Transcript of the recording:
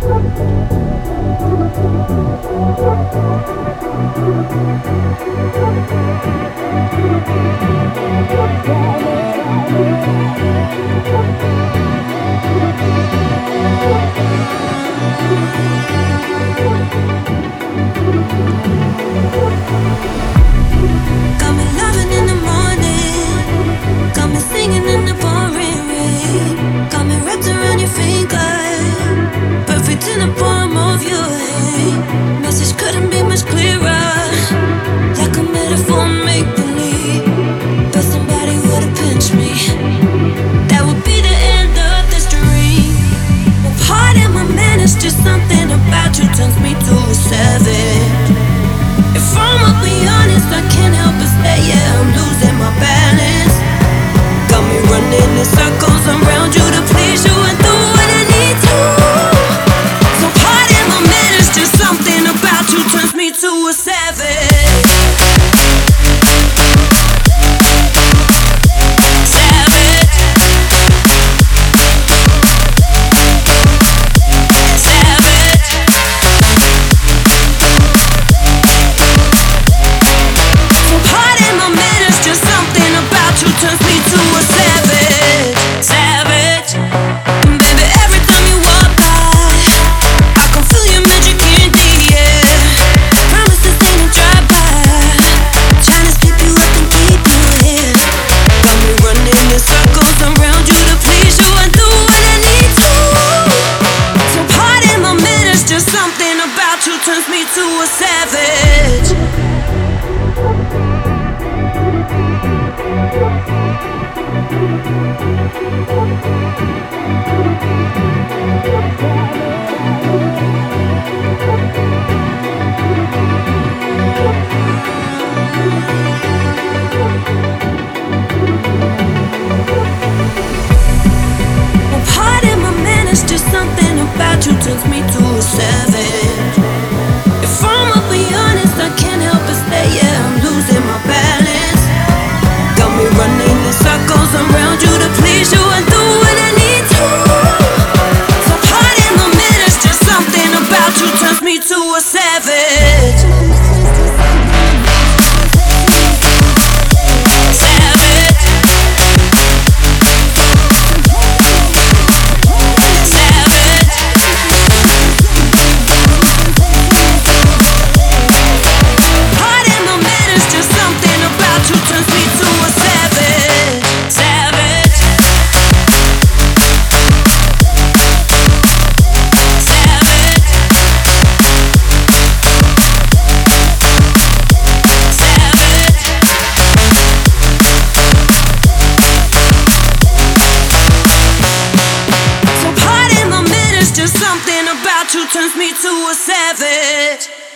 Got me loving in the morning, got me singing in the pouring rain, got me wrapped around your finger, perfect in the palm of your hand. Message couldn't be much clearer, like a metaphor make believe, but somebody would've pinched me. That would be the end of this dream. Well, pardon my manners, just something about you turns me to a savage. If I'ma be honest, I can't help but say, yeah, I'm losing my balance. Got me running in circles around you to please you and do what I need to. So pardon my manners, just something about you turns me to a savage. Turns me to a savage. Well, pardon my manners, just something about you turns me to a savage. If I'ma be honest, I can't help but say, yeah, I'm losing my balance. Got me running in circles around you to please you and do what I need to. So pardon my manners, just something about you turns me to a savage. Something about you turns me to a savage.